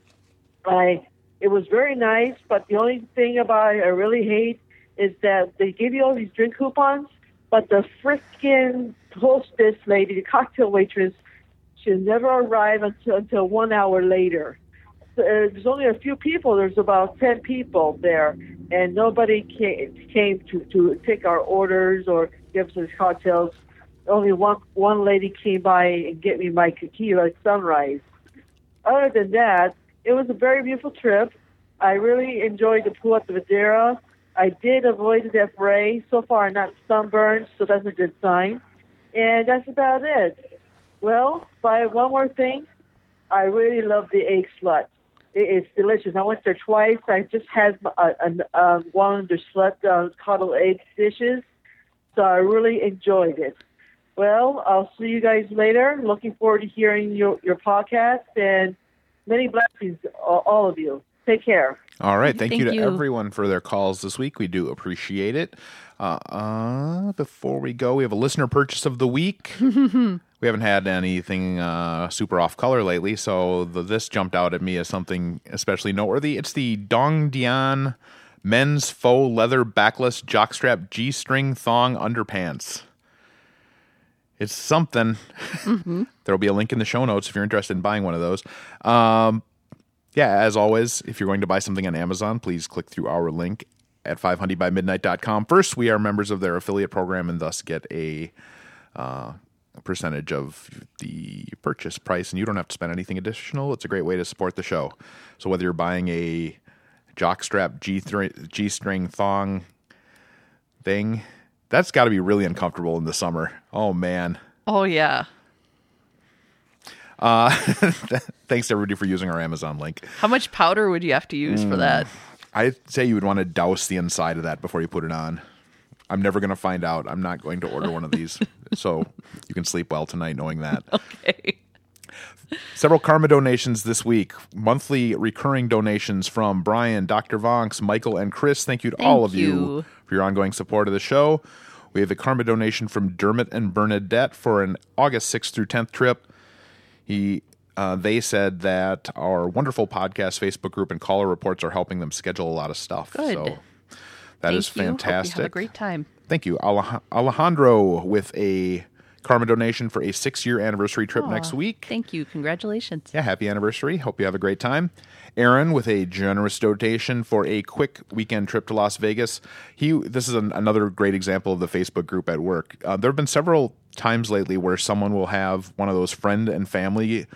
I it was very nice, but the only thing about it I really hate is that they give you all these drink coupons, but the frickin' hostess lady, the cocktail waitress, she'll never arrive until until one hour later. So, uh, there's only a few people. There's about ten people there, and nobody came, came to, to take our orders or give us the cocktails. Only one one lady came by and get me my tequila at sunrise. Other than that, it was a very beautiful trip. I really enjoyed the pool at the Madeira. I did avoid the F R A. So far, I'm not sunburned, so that's a good sign. And that's about it. Well, by one more thing, I really love the egg slut. It is delicious. I went there twice. I just had a, a, a, one of the slut uh, cottle egg dishes, so I really enjoyed it. Well, I'll see you guys later. Looking forward to hearing your, your podcast, and many blessings, all, all of you. Take care. All right. Thank, Thank you to you. everyone for their calls this week. We do appreciate it. Uh, uh, before we go, we have a listener purchase of the week. We haven't had anything uh, super off color lately, so the, this jumped out at me as something especially noteworthy. It's the Dong Dian men's faux leather backless jockstrap G-string thong underpants. It's something. Mm-hmm. There'll be a link in the show notes if you're interested in buying one of those. Um, yeah, as always, if you're going to buy something on Amazon, please click through our link at five hundred by midnight dot com. First, we are members of their affiliate program and thus get a uh, percentage of the purchase price, and you don't have to spend anything additional. It's a great way to support the show. So whether you're buying a jockstrap G-string thong thing, that's got to be really uncomfortable in the summer. Oh, man. Oh, yeah. Uh, thanks to everybody for using our Amazon link. How much powder would you have to use Mm. for that? I'd say you would want to douse the inside of that before you put it on. I'm never going to find out. I'm not going to order one of these. So you can sleep well tonight knowing that. Okay. Several karma donations this week. Monthly recurring donations from Brian, Doctor Vonks, Michael, and Chris. Thank you to Thank all of you. you for your ongoing support of the show. We have a karma donation from Dermot and Bernadette for an August sixth through tenth trip. He, uh, they said that our wonderful podcast Facebook group and caller reports are helping them schedule a lot of stuff. Good. So that Thank is you. fantastic. Hope you have a great time. Thank you. Alej- Alejandro with a karma donation for a six-year anniversary trip Aw, next week. Thank you. Congratulations. Yeah, happy anniversary. Hope you have a great time. Aaron with a generous donation for a quick weekend trip to Las Vegas. He This is an, another great example of the Facebook group at work. Uh, there have been several times lately where someone will have one of those friend and family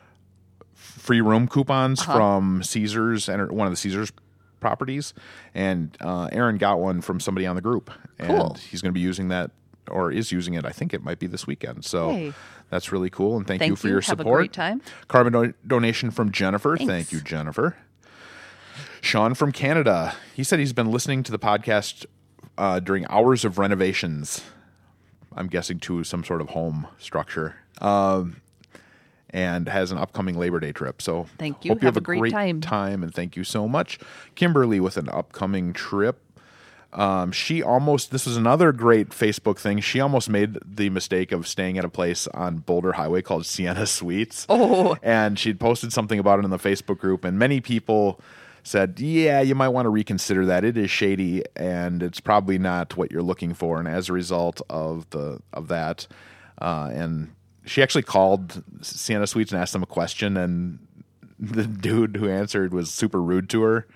free room coupons Uh-huh. from Caesars, and one of the Caesars properties. And uh, Aaron got one from somebody on the group. And Cool. he's going to be using that, or is using it. I think it might be this weekend. So Hey. that's really cool. And thank, Thank you for you. your Have a support. great time. Karma do- donation from Jennifer. Thanks. Thank you, Jennifer. Sean from Canada. He said he's been listening to the podcast uh, during hours of renovations. I'm guessing to some sort of home structure. Um, and has an upcoming Labor Day trip. So Thank you. Hope you Have have, a great time. time, and thank you so much. Kimberly with an upcoming trip. Um, she almost, this was another great Facebook thing. She almost made the mistake of staying at a place on Boulder Highway called Sienna Suites. Oh. And she'd posted something about it in the Facebook group, and many people said, yeah, you might want to reconsider that. It is shady, and it's probably not what you're looking for. And as a result of the of that, uh, and she actually called Sienna Suites and asked them a question, and the dude who answered was super rude to her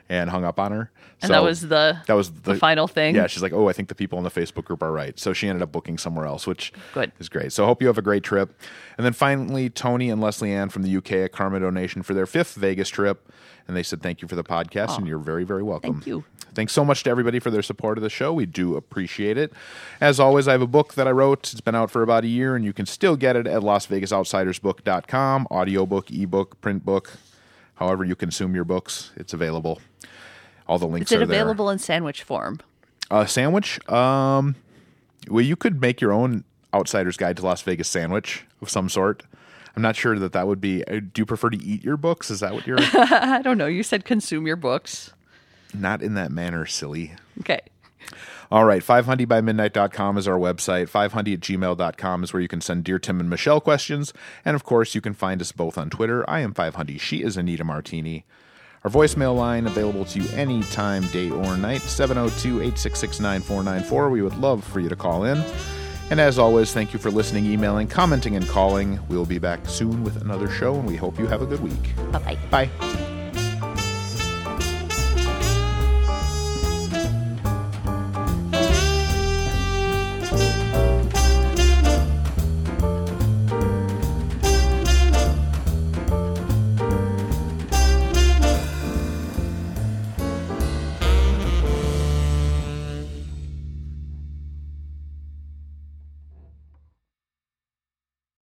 and hung up on her. And so that was the that was the, the final thing. Yeah, she's like, oh, I think the people in the Facebook group are right. So she ended up booking somewhere else, which Good. is great. So I hope you have a great trip. And then finally, Tony and Leslie Ann from the U K, a karma donation for their fifth Vegas trip. And they said, thank you for the podcast, Oh. and you're very, very welcome. Thank you. Thanks so much to everybody for their support of the show. We do appreciate it. As always, I have a book that I wrote. It's been out for about a year, and you can still get it at las vegas outsiders book dot com. Audiobook, ebook, print book, however you consume your books, it's available. All the links Is it are there. available in sandwich form? A sandwich? Um, well, you could make your own Outsider's Guide to Las Vegas sandwich of some sort. I'm not sure that that would be... Do you prefer to eat your books? Is that what you're... I don't know. You said consume your books. Not in that manner, silly. Okay. All right, five hundred by midnight dot com is our website. five hundred at gmail dot com is where you can send Dear Tim and Michelle questions. And, of course, you can find us both on Twitter. I am five hundred. She is Anita Martini. Our voicemail line available to you anytime, day or night, seven oh two, eight six six, nine four nine four. We would love for you to call in. And as always, thank you for listening, emailing, commenting, and calling. We'll be back soon with another show, and we hope you have a good week. Bye-bye. Bye.